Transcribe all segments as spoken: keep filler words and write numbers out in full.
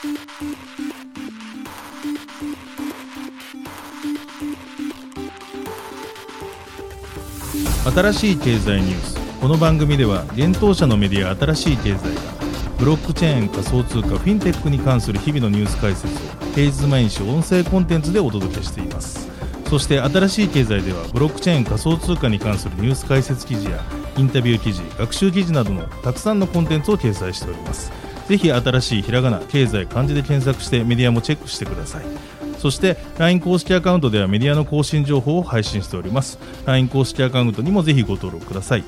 新しい経済ニュース。この番組では現当社のメディア新しい経済がブロックチェーン、仮想通貨、フィンテックに関する日々のニュース解説を平日毎日音声コンテンツでお届けしています。そして新しい経済ではブロックチェーン、仮想通貨に関するニュース解説記事やインタビュー記事、学習記事などのたくさんのコンテンツを掲載しております。ぜひ新しいひらがな、経済、漢字で検索してメディアもチェックしてください。そして ライン 公式アカウントではメディアの更新情報を配信しております。 ライン 公式アカウントにもぜひご登録ください。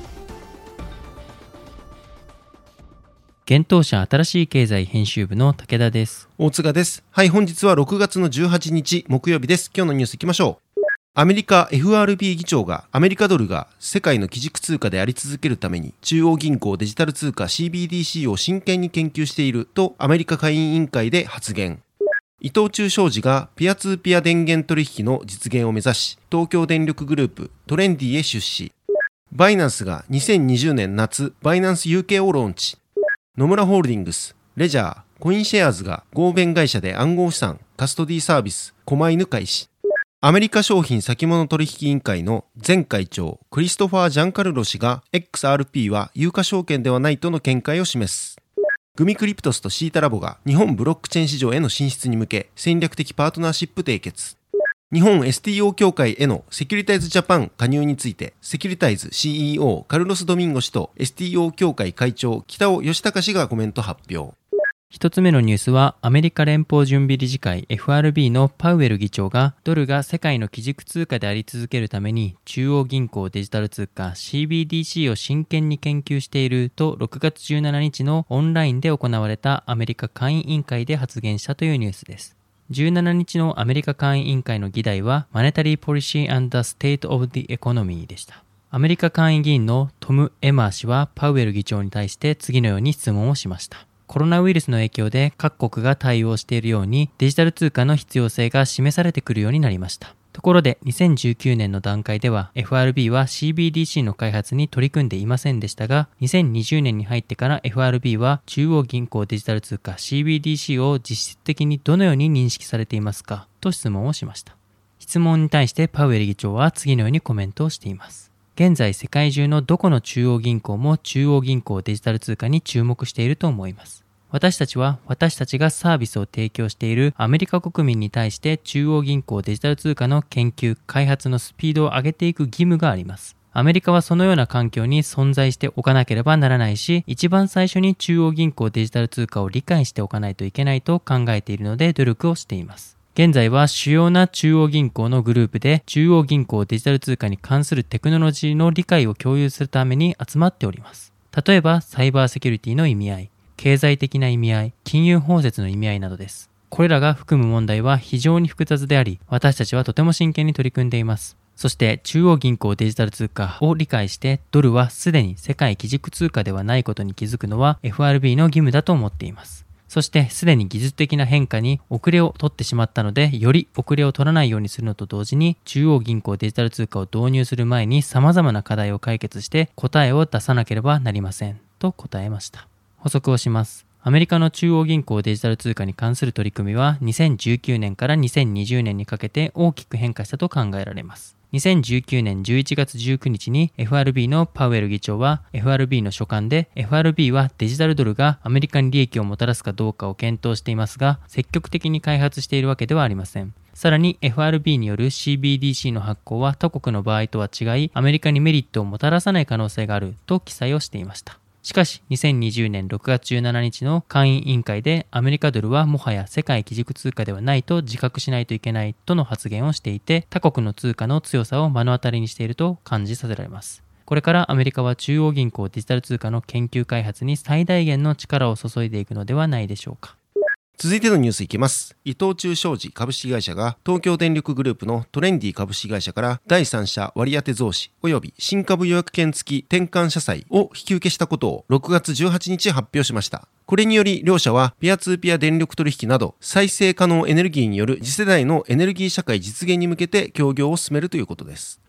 現当社新しい経済編集部の武田です。 大塚です。はい、本日はろくがつのじゅうはちにち木曜日です。今日のニュースいきましょう。アメリカ エフアールビー 議長がアメリカドルが世界の基軸通貨であり続けるために中央銀行デジタル通貨 シービーディーシー を真剣に研究しているとアメリカ下院委員会で発言。伊藤忠商事がピアツーピア電源取引の実現を目指し、東京電力グループトレンディへ出資。バイナンスがにせんにじゅうねん夏バイナンス ユーケー をローンチ。野村ホールディングス、レジャー、コインシェアーズが合弁会社で暗号資産、カストディサービス、狛犬開始。アメリカ商品先物取引委員会の前会長クリストファー・ジャンカルロ氏が エックスアールピー は有価証券ではないとの見解を示す。グミクリプトスとシータラボが日本ブロックチェーン市場への進出に向け戦略的パートナーシップ締結。日本 エスティーオー 協会へのセキュリタイズジャパン加入についてセキュリタイズ シーイーオー カルロス・ドミンゴ氏と エスティーオー 協会会長北尾義孝氏がコメント発表。 一つ目のニュースはアメリカ連邦準備理事会 エフアールビー のパウエル議長がドルが世界の基軸通貨であり続けるために中央銀行デジタル通貨 シービーディーシー を真剣に研究しているとろくがつじゅうしちにちのオンラインで行われたアメリカ下院委員会で発言したというニュースです。じゅうしちにちのアメリカ下院委員会の議題は Monetary Policy and the State of the Economy でした。アメリカ下院議員のトム・エマー氏はパウエル議長に対して次のように質問をしました。コロナウイルスの影響で各国が対応しているようにデジタル通貨の必要性が示されてくるようになりました。ところでにせんじゅうきゅうねんの段階では エフアールビー は シービーディーシー の開発に取り組んでいませんでしたが、にせんにじゅうねんに入ってから エフアールビー は中央銀行デジタル通貨 シービーディーシー を実質的にどのように認識されていますかと質問をしました。質問に対してパウエル議長は次のようにコメントをしています。現在世界中のどこの中央銀行も中央銀行デジタル通貨に注目していると思います。私たちは私たちがサービスを提供しているアメリカ国民に対して中央銀行デジタル通貨の研究・開発のスピードを上げていく義務があります。アメリカはそのような環境に存在しておかなければならないし、一番最初に中央銀行デジタル通貨を理解しておかないといけないと考えているので努力をしています。現在は主要な中央銀行のグループで中央銀行デジタル通貨に関するテクノロジーの理解を共有するために集まっております。例えばサイバーセキュリティの意味合い、経済的な意味合い、金融包摂の意味合いなどです。これらが含む問題は非常に複雑であり、私たちはとても真剣に取り組んでいます。そして中央銀行デジタル通貨を理解してドルはすでに世界基軸通貨ではないことに気づくのは エフアールビー の義務だと思っています。そしてすでに技術的な変化に遅れを取ってしまったので、より遅れを取らないようにするのと同時に中央銀行デジタル通貨を導入する前に様々な課題を解決して答えを出さなければなりませんと答えました。補足をします。アメリカの中央銀行デジタル通貨に関する取り組みはにせんじゅうきゅうねんからにせんにじゅうねんにかけて大きく変化したと考えられます。にせんじゅうきゅうねんじゅういちがつじゅうくにちに エフアールビー のパウエル議長は エフアールビー の書簡で エフアールビー はデジタルドルがアメリカに利益をもたらすかどうかを検討していますが、積極的に開発しているわけではありません。さらに エフアールビー による シービーディーシー の発行は他国の場合とは違い、アメリカにメリットをもたらさない可能性があると記載をしていました。しかしにせんにじゅうねんろくがつじゅうしちにちの下院委員会でアメリカドルはもはや世界基軸通貨ではないと自覚しないといけないとの発言をしていて、他国の通貨の強さを目の当たりにしていると感じさせられます。これからアメリカは中央銀行デジタル通貨の研究開発に最大限の力を注いでいくのではないでしょうか。 続いてのニュースいきます。伊藤忠商事株式会社が東京電力グループのトレンディ株式会社から第三者割当増資及び新株予約権付き転換社債を引き受けしたことをろくがつじゅうはちにち発表しました。これにより両社はピアツーピア電力取引など再生可能エネルギーによる次世代のエネルギー社会実現に向けて協業を進めるということです。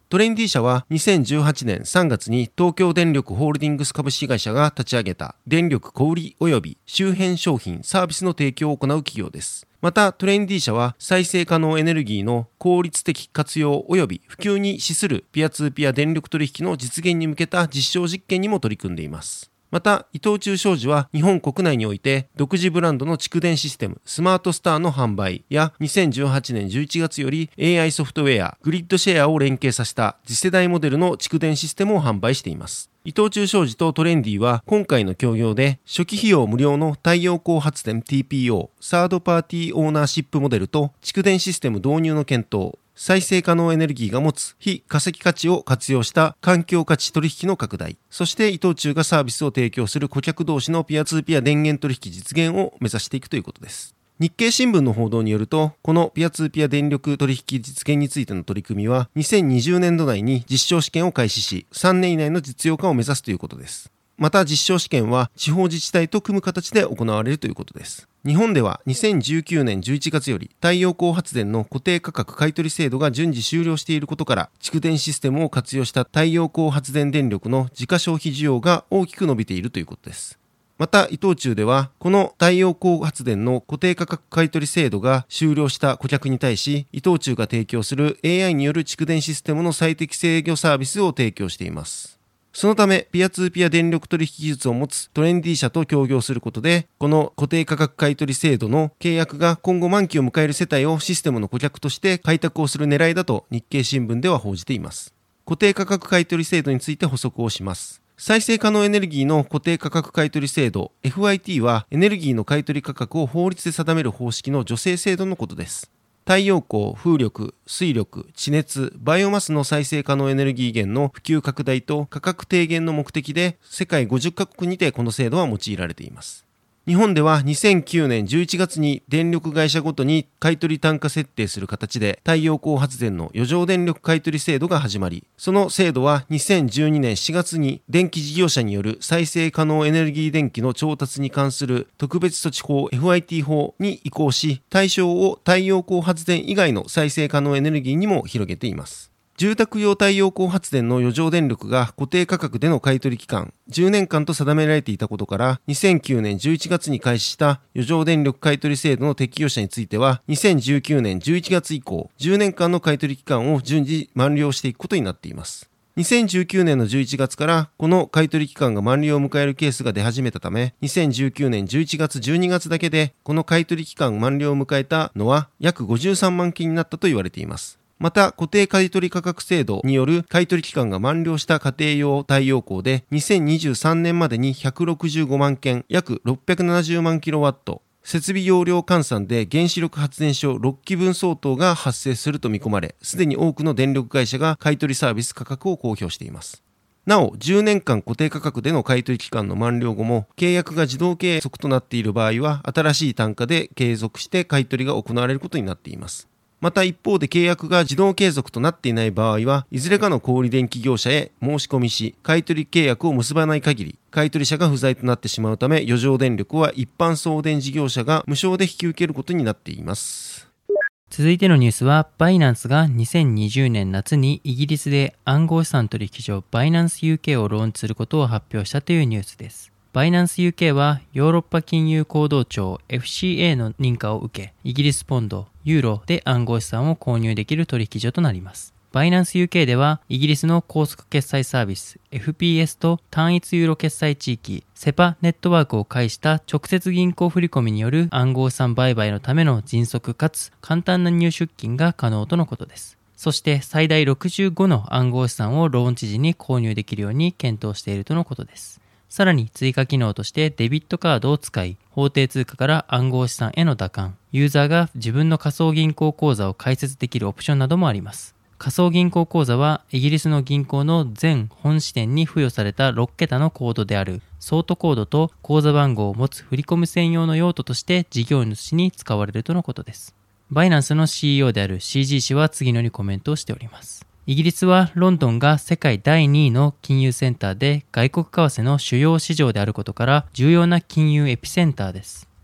トレンディ社はにせんじゅうはちねんさんがつに東京電力ホールディングス株式会社が立ち上げた電力小売及び周辺商品サービスの提供を行う企業です。またトレンディ社は再生可能エネルギーの効率的活用及び普及に資するピアツーピア電力取引の実現に向けた実証実験にも取り組んでいます。また伊藤忠商事は日本国内において独自ブランドの蓄電システムスマートスターの販売やにせんじゅうはちねんじゅういちがつより エーアイ ソフトウェアグリッドシェアを連携させた次世代モデルの蓄電システムを販売しています。伊藤忠商事とトレンディは今回の協業で初期費用無料の太陽光発電 ティーピーオー サードパーティーオーナーシップモデルと蓄電システム導入の検討、再生可能エネルギーが持つ非化石価値を活用した環境価値取引の拡大、そして伊藤忠がサービスを提供する顧客同士のピアツーピア電源取引実現を目指していくということです。日経新聞の報道によると、このピアツーピア電力取引実現についての取り組みはにせんにじゅうねんど内に実証試験を開始し、さんねん以内の実用化を目指すということです。また実証試験は地方自治体と組む形で行われるということです。日本ではにせんじゅうきゅうねんじゅういちがつより太陽光発電の固定価格買取制度が順次終了していることから、蓄電システムを活用した太陽光発電電力の自家消費需要が大きく伸びているということです。また伊藤忠ではこの太陽光発電の固定価格買取制度が終了した顧客に対し、伊藤忠が提供する エーアイ による蓄電システムの最適制御サービスを提供しています。そのためピアツーピア電力取引技術を持つトレンディ社と協業することで、この固定価格買取制度の契約が今後満期を迎える世帯をシステムの顧客として開拓をする狙いだと日経新聞では報じています。固定価格買取制度について補足をします。再生可能エネルギーの固定価格買取制度 エフアイティー はエネルギーの買取価格を法律で定める方式の助成制度のことです。太陽光、風力、水力、地熱、バイオマスの再生可能エネルギー源の普及拡大と価格低減の目的で世界ごじゅっかこくにてこの制度は用いられています。日本ではにせんきゅうねんじゅういちがつに電力会社ごとに買取単価設定する形で太陽光発電の余剰電力買取制度が始まり、その制度はにせんじゅうにねんしがつに電気事業者による再生可能エネルギー電気の調達に関する特別措置法 エフアイティー 法に移行し、対象を太陽光発電以外の再生可能エネルギーにも広げています。住宅用太陽光発電の余剰電力が固定価格での買取期間じゅうねんかんと定められていたことから、にせんきゅうねんじゅういちがつに開始した余剰電力買取制度の適用者についてはにせんじゅうきゅうねんじゅういちがつ以降じゅうねんかんの買取期間を順次満了していくことになっています。にせんじゅうきゅうねんのじゅういちがつからこの買取期間が満了を迎えるケースが出始めたため、にせんじゅうきゅうねんじゅういちがつじゅうにがつだけでこの買取期間満了を迎えたのは約ごじゅうさんまんけんになったと言われています。また固定買取価格制度による買取期間が満了した家庭用太陽光でにせんにじゅうさんねんまでにひゃくろくじゅうごまんけん、約ろっぴゃくななじゅうまんキロワット、設備容量換算で原子力発電所ろっきぶん相当が発生すると見込まれ、すでに多くの電力会社が買取サービス価格を公表しています。なおじゅうねんかん固定価格での買取期間の満了後も契約が自動継続となっている場合は新しい単価で継続して買取が行われることになっています。また一方で契約が自動継続となっていない場合はいずれかの小売電気業者へ申し込みし、買取契約を結ばない限り買取者が不在となってしまうため、余剰電力は一般送電事業者が無償で引き受けることになっています。 続いてのニュースは、バイナンスがにせんにじゅうねん夏にイギリスで暗号資産取引所バイナンス ユーケー をローンチすることを発表したというニュースです。バイナンス ユーケー はヨーロッパ金融行動庁 エフシーエー の認可を受け、イギリスポンド、ユーロで暗号資産を購入できる取引所となります。バイナンス ユーケー ではイギリスの高速決済サービス エフピーエス と単一ユーロ決済地域 セパ ネットワークを介した直接銀行振込による暗号資産売買のための迅速かつ簡単な入出金が可能とのことです。そして最大ろくじゅうごの暗号資産をローンチ時に購入できるように検討しているとのことです。さらに追加機能としてデビットカードを使い、法定通貨から暗号資産への打開、ユーザーが自分の仮想銀行口座を開設できるオプションなどもあります。仮想銀行口座はイギリスの銀行の全本支店に付与されたろっけたのコードであるソートコードと口座番号を持つ振込専用の用途として事業主に使われるとのことです。バイナンスの シーイーオー である シージー 氏は次のようにコメントをしております。イギリスはロンドンが世界だいにいの金融センターで外国為替の主要市場であることから重要な金融エピセンターです。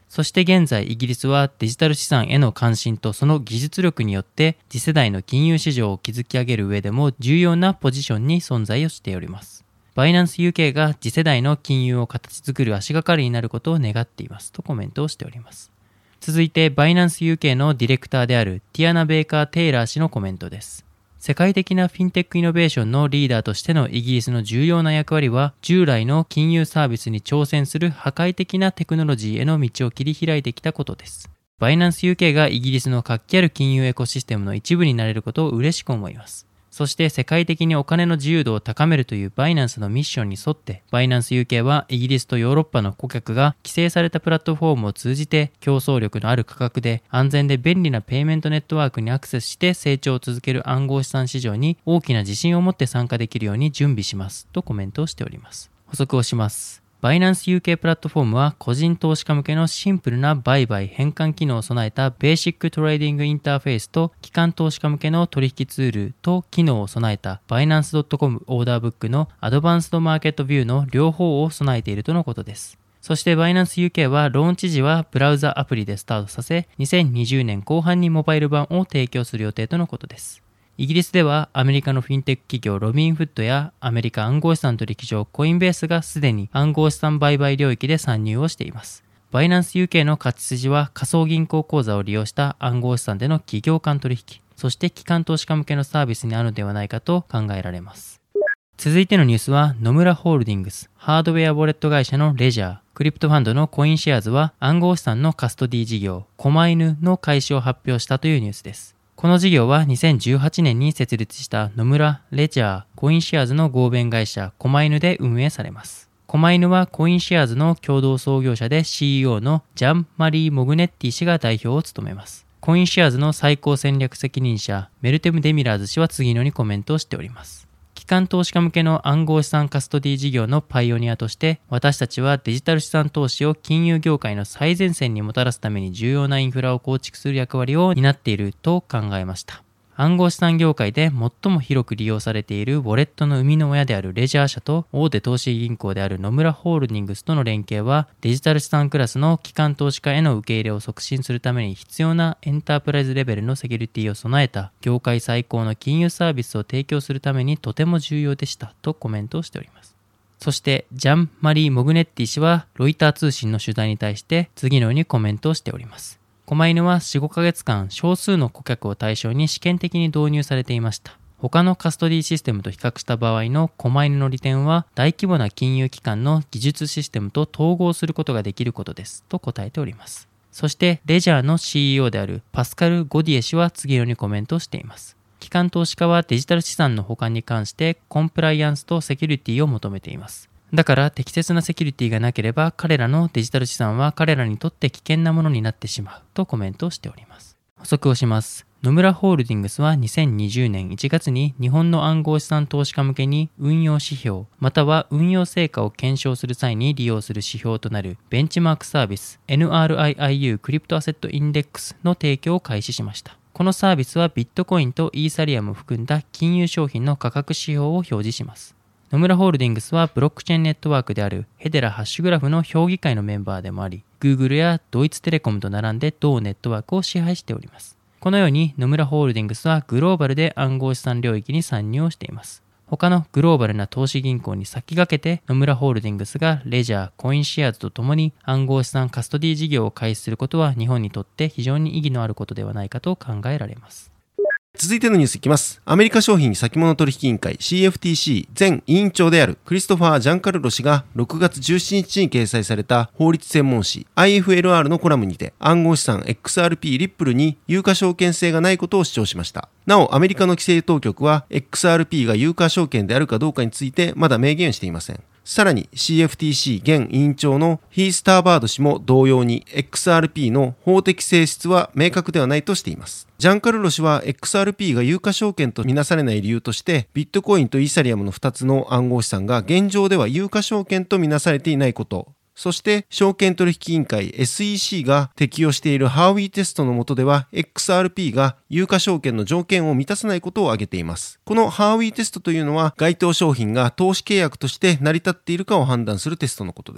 そして現在イギリスはデジタル資産への関心とその技術力によって次世代の金融市場を築き上げる上でも重要なポジションに存在をしております。バイナンス ユーケー が次世代の金融を形作る足がかりになることを願っていますとコメントをしております。続いてバイナンス ユーケー のディレクターであるティアナ・ベーカー・テイラー氏のコメントです。世界的なフィンテックイノベーションのリーダーとしてのイギリスの重要な役割は、従来の金融サービスに挑戦する破壊的なテクノロジーへの道を切り開いてきたことです。バイナンス ユーケー がイギリスの活気ある金融エコシステムの一部になれることを嬉しく思います。そして世界的にお金の自由度を高めるというバイナンスのミッションに沿って、バイナンス ユーケー はイギリスとヨーロッパの顧客が規制されたプラットフォームを通じて競争力のある価格で安全で便利なペイメントネットワークにアクセスして成長を続ける暗号資産市場に大きな自信を持って参加できるように準備しますとコメントをしております。補足をします。バイナンス ユーケー プラットフォームは個人投資家向けのシンプルな売買変換機能を備えたベーシックトレーディングインターフェースと機関投資家向けの取引ツールと機能を備えたバイナンス ドットコム オーダーブックのアドバンスドマーケットビューの両方を備えているとのことです。そしてバイナンス ユーケー はローンチ時はブラウザアプリでスタートさせ、にせんにじゅうねんこう半にモバイル版を提供する予定とのことです。イギリスではアメリカのフィンテック企業ロビンフッドやアメリカ暗号資産取引所コインベースがすでに暗号資産売買領域で参入をしています。バイナンス ユーケー の勝ち筋は仮想銀行口座を利用した暗号資産での企業間取引、そして機関投資家向けのサービスにあるのではないかと考えられます。続いてのニュースは野村ホールディングス、ハードウェアウォレット会社のレジャー、クリプトファンドのコインシェアーズは暗号資産のカストディ事業、狛犬の開始を発表したというニュースです。この事業はにせんじゅうはちねんに設立した野村、レジャー、コインシェアーズの合弁会社狛犬で運営されます。狛犬はコインシェアーズの共同創業者で シーイーオー のジャン・マリー・モグネッティ氏が代表を務めます。コインシェアーズの最高戦略責任者メルテム・デミラーズ氏は次のようにコメントをしております。機関投資家向けの暗号資産カストディ事業のパイオニアとして、私たちはデジタル資産投資を金融業界の最前線にもたらすために重要なインフラを構築する役割を担っていると考えました。暗号資産業界で最も広く利用されているウォレットの生みの親であるレジャー社と大手投資銀行である野村ホールディングスとの連携は、デジタル資産クラスの機関投資家への受け入れを促進するために必要なエンタープライズレベルのセキュリティを備えた業界最高の金融サービスを提供するためにとても重要でしたとコメントをしております。そしてジャン・マリー・モグネッティ氏はロイター通信の取材に対して次のようにコメントをしております。狛犬は よんとごかげつかん少数の顧客を対象に試験的に導入されていました。他のカストディシステムと比較した場合の狛犬の利点は、大規模な金融機関の技術システムと統合することができることですと答えております。そしてレジャーの シーイーオー であるパスカル・ゴディエ氏は次のようにコメントをしています。機関投資家はデジタル資産の保管に関してコンプライアンスとセキュリティを求めています。だから適切なセキュリティがなければ彼らのデジタル資産は彼らにとって危険なものになってしまうとコメントをしております。補足をします。野村ホールディングスはにせんにじゅうねんいちがつに日本の暗号資産投資家向けに運用指標または運用成果を検証する際に利用する指標となるベンチマークサービス エヌアールアイアイユー クリプトアセットインデックスの提供を開始しました。このサービスはビットコインとイーサリアムを含んだ金融商品の価格指標を表示します。野村ホールディングスはブロックチェーンネットワークであるヘデラハッシュグラフの評議会のメンバーでもあり、Google やドイツテレコムと並んで同ネットワークを支配しております。このように野村ホールディングスはグローバルで暗号資産領域に参入をしています。他のグローバルな投資銀行に先駆けて野村ホールディングスがレジャー、コインシェアーズとともに暗号資産カストディ事業を開始することは日本にとって非常に意義のあることではないかと考えられます。 続いてのニュースいきます。アメリカ商品先物取引委員会 シーエフティーシー 前委員長であるクリストファー・ジャンカルロ氏がろくがつじゅうしちにちに掲載された法律専門誌 アイエフエルアール のコラムにて暗号資産 エックスアールピー リップルに有価証券性がないことを主張しました。なおアメリカの規制当局は エックスアールピー が有価証券であるかどうかについてまだ明言していません。さらに シーエフティーシー 現委員長のヒース・ターバード氏も同様に エックスアールピー の法的性質は明確ではないとしています。ジャンカルロ氏は エックスアールピー が有価証券とみなされない理由としてビットコインとイーサリアムのふたつの暗号資産が現状では有価証券とみなされていないこと、そして証券取引委員会 エスイーシー が適用しているハーウィーテストの下では エックスアールピー が有価証券の条件を満たさないことを挙げています。このハーウィーテストというのは該当商品が投資契約として成り立っているかを判断するテストのことです。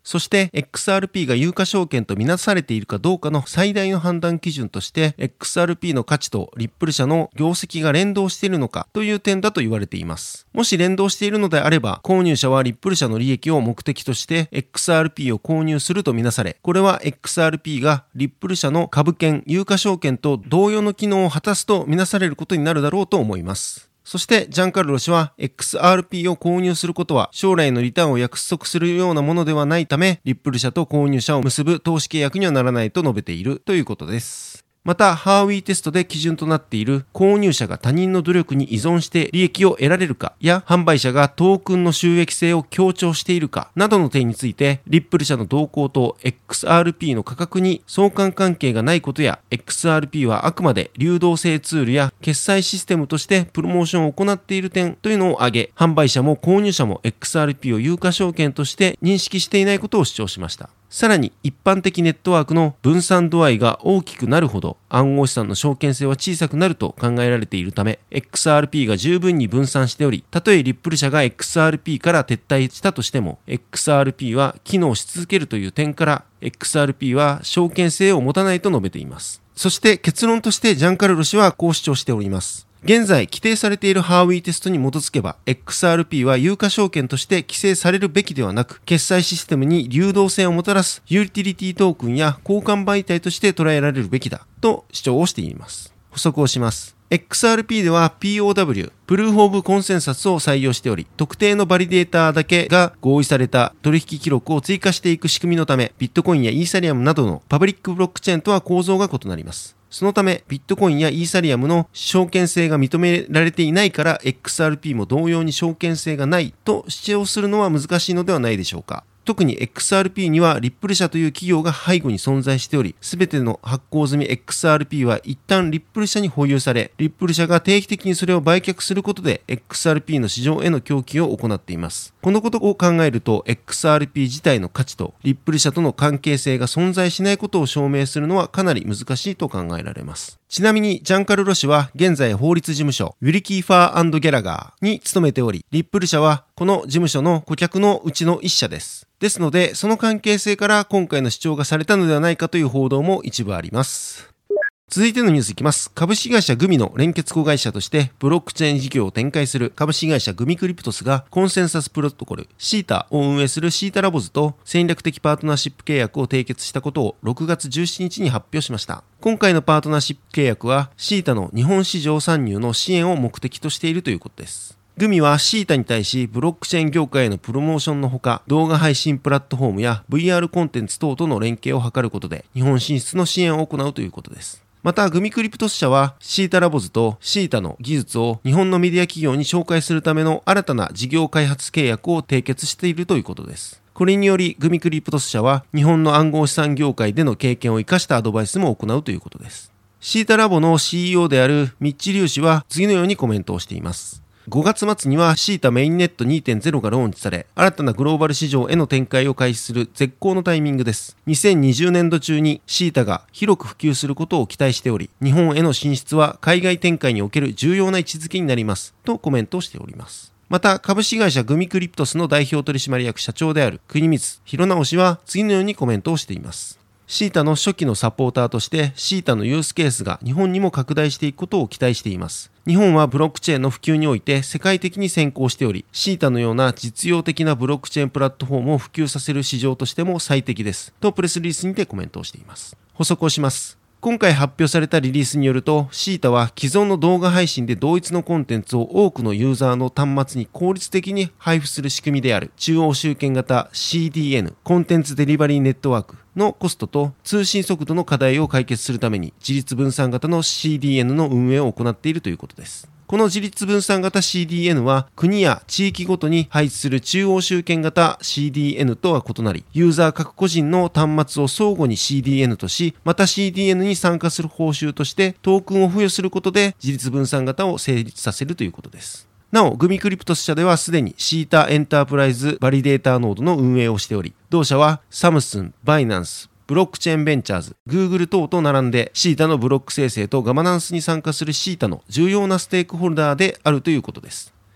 そして エックスアールピー が有価証券とみなされているかどうかの最大の判断基準として エックスアールピー の価値とリップル社の業績が連動しているのかという点だと言われています。もし連動しているのであれば、購入者はリップル社の利益を目的として エックスアールピー を購入するとみなされ、これは エックスアールピー がリップル社の株券、有価証券と同様の機能を果たすとみなされることになるだろうと思います。そしてジャンカルロ氏は エックスアールピー を購入することは将来のリターンを約束するようなものではないため、リップル社と購入者を結ぶ投資契約にはならないと述べているということです。また、ハーウィーテストで基準となっている購入者が他人の努力に依存して利益を得られるかや、販売者がトークンの収益性を強調しているかなどの点について、リップル社の動向と エックスアールピー の価格に相関関係がないことや、エックスアールピー はあくまで流動性ツールや決済システムとしてプロモーションを行っている点というのを挙げ、販売者も購入者も エックスアールピー を有価証券として認識していないことを主張しました。さらに一般的ネットワークの分散度合いが大きくなるほど暗号資産の証券性は小さくなると考えられているため、 エックスアールピー が十分に分散しており、たとえリップル社が エックスアールピー から撤退したとしても エックスアールピー は機能し続けるという点から エックスアールピー は証券性を持たないと述べています。そして結論としてジャンカルロ氏はこう主張しております。現在規定されているハーウィーテストに基づけば エックスアールピー は有価証券として規制されるべきではなく、決済システムに流動性をもたらすユーティリティトークンや交換媒体として捉えられるべきだと主張をしています。補足をします。エックスアールピー では ピーオーダブリュー、プルーフオブコンセンサスを採用しており、特定のバリデータだけが合意された取引記録を追加していく仕組みのため、ビットコインやイーサリアムなどのパブリックブロックチェーンとは構造が異なります。そのため、ビットコインやイーサリアムの証券性が認められていないから エックスアールピー も同様に証券性がないと主張するのは難しいのではないでしょうか。特に エックスアールピー にはリップル社という企業が背後に存在しており、すべての発行済み エックスアールピー は一旦リップル社に保有され、リップル社が定期的にそれを売却することで エックスアールピー の市場への供給を行っています。このことを考えると エックスアールピー 自体の価値とリップル社との関係性が存在しないことを証明するのはかなり難しいと考えられます。ちなみにジャンカルロ氏は現在法律事務所ウィルキーファー&ギャラガーに勤めており、リップル社はこの事務所の顧客のうちの一社です。ですので、その関係性から今回の主張がされたのではないかという報道も一部あります。続いてのニュースいきます。株式会社グミの連結子会社としてブロックチェーン事業を展開する株式会社グミクリプトスがコンセンサスプロトコルシータを運営するシータラボズと戦略的パートナーシップ契約を締結したことをろくがつじゅうしちにちに発表しました。今回のパートナーシップ契約はシータの日本市場参入の支援を目的としているということです。グミはシータに対しブロックチェーン業界へのプロモーションのほか、動画配信プラットフォームや ブイアール コンテンツ等との連携を図ることで日本進出の支援を行うということです。またグミクリプトス社はシータラボズとシータの技術を日本のメディア企業に紹介するための新たな事業開発契約を締結しているということです。これによりグミクリプトス社は日本の暗号資産業界での経験を生かしたアドバイスも行うということです。シータラボの シーイーオー であるミッチ・リュウ氏は次のようにコメントをしています。ごがつ末にはシータメインネット にてんゼロ がローンチされ、新たなグローバル市場への展開を開始する絶好のタイミングです。にせんにじゅうねんど中にシータが広く普及することを期待しており、日本への進出は海外展開における重要な位置づけになりますとコメントをしております。また株式会社グミクリプトスの代表取締役社長である国光弘直氏は次のようにコメントをしています。シータの初期のサポーターとしてシータのユースケースが日本にも拡大していくことを期待しています。日本はブロックチェーンの普及において世界的に先行しており、シータのような実用的なブロックチェーンプラットフォームを普及させる市場としても最適ですとプレスリリースにてコメントをしています。補足をします。今回発表されたリリースによると、シータは既存の動画配信で同一のコンテンツを多くのユーザーの端末に効率的に配布する仕組みである中央集権型 シーディーエヌ コンテンツデリバリーネットワークのコストと通信速度の課題を解決するために自立分散型の シーディーエヌ の運営を行っているということです。この自立分散型 シーディーエヌ は国や地域ごとに配置する中央集権型 シーディーエヌ とは異なり、ユーザー各個人の端末を相互に シーディーエヌ とし、また シーディーエヌ に参加する報酬としてトークンを付与することで自立分散型を成立させるということです。なお、グミクリプトス社ではすでにシータエンタープライズバリデータノードの運営をしており、同社はサムスン、バイナンス、ブロックチェーンベンチャーズ、Google 等と並んでシータのブロック生成とガバナンスに参加するシータの重要なステークホルダーであるということです。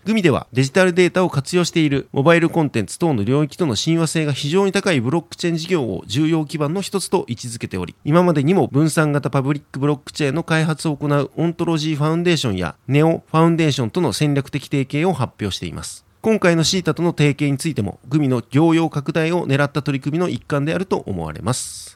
グミではデジタルデータを活用しているモバイルコンテンツ等の領域との親和性が非常に高いブロックチェーン事業を重要基盤の一つと位置づけており、今までにも分散型パブリックブロックチェーンの開発を行うオントロジーファウンデーションやネオファウンデーションとの戦略的提携を発表しています。今回のシータとの提携についてもグミの業用拡大を狙った取り組みの一環であると思われます。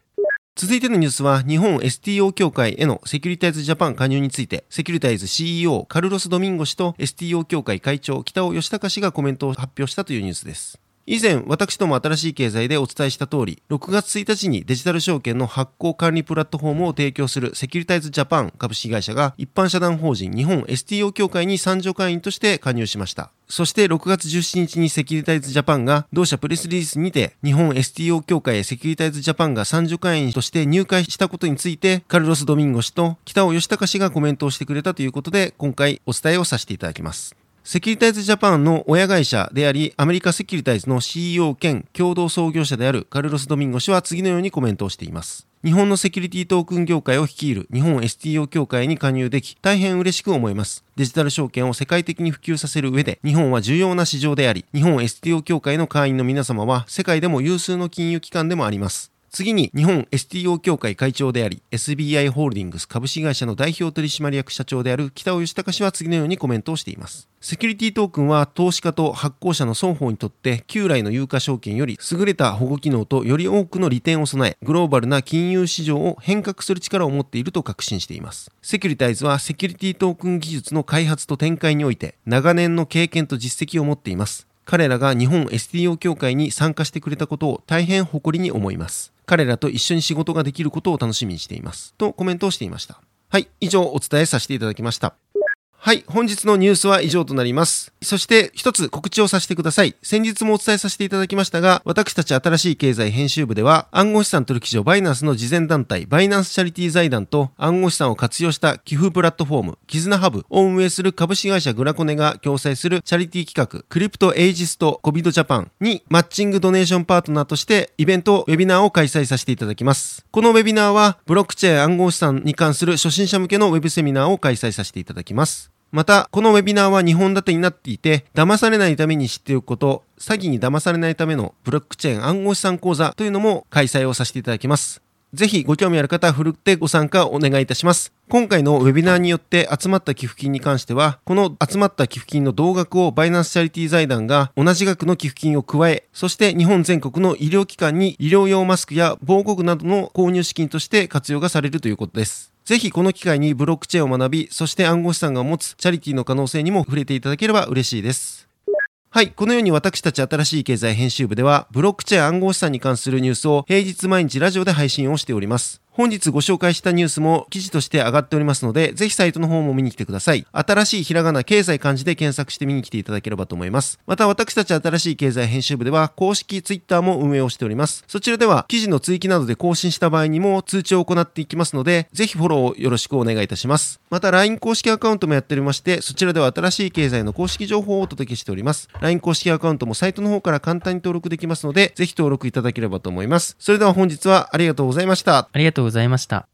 続いてのニュースは日本 エスティーオー 協会へのセキュリタイズジャパン加入について、セキュリタイズ シーイーオー カルロス・ドミンゴ氏と エスティーオー 協会会長北尾義孝氏がコメントを発表したというニュースです。以前私ども新しい経済でお伝えした通り、ろくがつついたちにデジタル証券の発行管理プラットフォームを提供するセキュリタイズジャパン株式会社が一般社団法人日本 エスティーオー 協会に参助会員として加入しました。そしてろくがつじゅうしちにちにセキュリタイズジャパンが同社プレスリリースにて日本 エスティーオー 協会へセキュリタイズジャパンが参助会員として入会したことについて、カルロス・ドミンゴ氏と北尾義孝氏がコメントをしてくれたということで、今回お伝えをさせていただきます。セキュリタイズジャパンの親会社であり、アメリカセキュリタイズの シーイーオー 兼共同創業者であるカルロス・ドミンゴ氏は次のようにコメントをしています。日本のセキュリティトークン業界を率いる日本 エスティーオー 協会に加入でき、大変嬉しく思います。デジタル証券を世界的に普及させる上で、日本は重要な市場であり、日本 エスティーオー 協会の会員の皆様は世界でも有数の金融機関でもあります。次に日本 エスティーオー 協会会長であり エスビーアイ ホールディングス株式会社の代表取締役社長である北尾義孝氏は次のようにコメントをしています。セキュリティトークンは投資家と発行者の双方にとって旧来の有価証券より優れた保護機能とより多くの利点を備え、グローバルな金融市場を変革する力を持っていると確信しています。セキュリタイズはセキュリティトークン技術の開発と展開において長年の経験と実績を持っています。彼らが日本 エスティーオー 協会に参加してくれたことを大変誇りに思います。彼らと一緒に仕事ができることを楽しみにしています。とコメントをしていました。はい、以上お伝えさせていただきました。はい、本日のニュースは以上となります。そして一つ告知をさせてください。先日もお伝えさせていただきましたが、私たち新しい経済編集部では暗号資産取引所バイナンスの慈善団体バイナンスチャリティー財団と暗号資産を活用した寄付プラットフォームキズナハブを運営する株式会社グラコネが共催するチャリティー企画クリプトエイジストコビドジャパンにマッチングドネーションパートナーとしてイベントウェビナーを開催させていただきます。このウェビナーはブロックチェーン暗号資産に関する初心者向けのウェブセミナーを開催させていただきます。また、このウェビナーはにほん立てになっていて、騙されないために知っておくこと、詐欺に騙されないためのブロックチェーン暗号資産講座というのも開催をさせていただきます。ぜひご興味ある方はふるってご参加お願いいたします。今回のウェビナーによって集まった寄付金に関しては、この集まった寄付金の同額をバイナンスチャリティー財団が同じ額の寄付金を加え、そして日本全国の医療機関に医療用マスクや防護具などの購入資金として活用がされるということです。ぜひこの機会にブロックチェーンを学び、そして暗号資産が持つチャリティーの可能性にも触れていただければ嬉しいです。はい、このように私たち新しい経済編集部では、ブロックチェーン暗号資産に関するニュースを平日毎日ラジオで配信をしております。本日ご紹介したニュースも記事として上がっておりますので、ぜひサイトの方も見に来てください。新しいひらがな経済漢字で検索して見に来ていただければと思います。また私たち新しい経済編集部では公式ツイッターも運営をしております。そちらでは記事の追記などで更新した場合にも通知を行っていきますので、ぜひフォローをよろしくお願いいたします。また ライン 公式アカウントもやっておりまして、そちらでは新しい経済の公式情報をお届けしております。ライン 公式アカウントもサイトの方から簡単に登録できますので、ぜひ登録いただければと思います。それでは本日はありがとうございました。 ありがとうございました。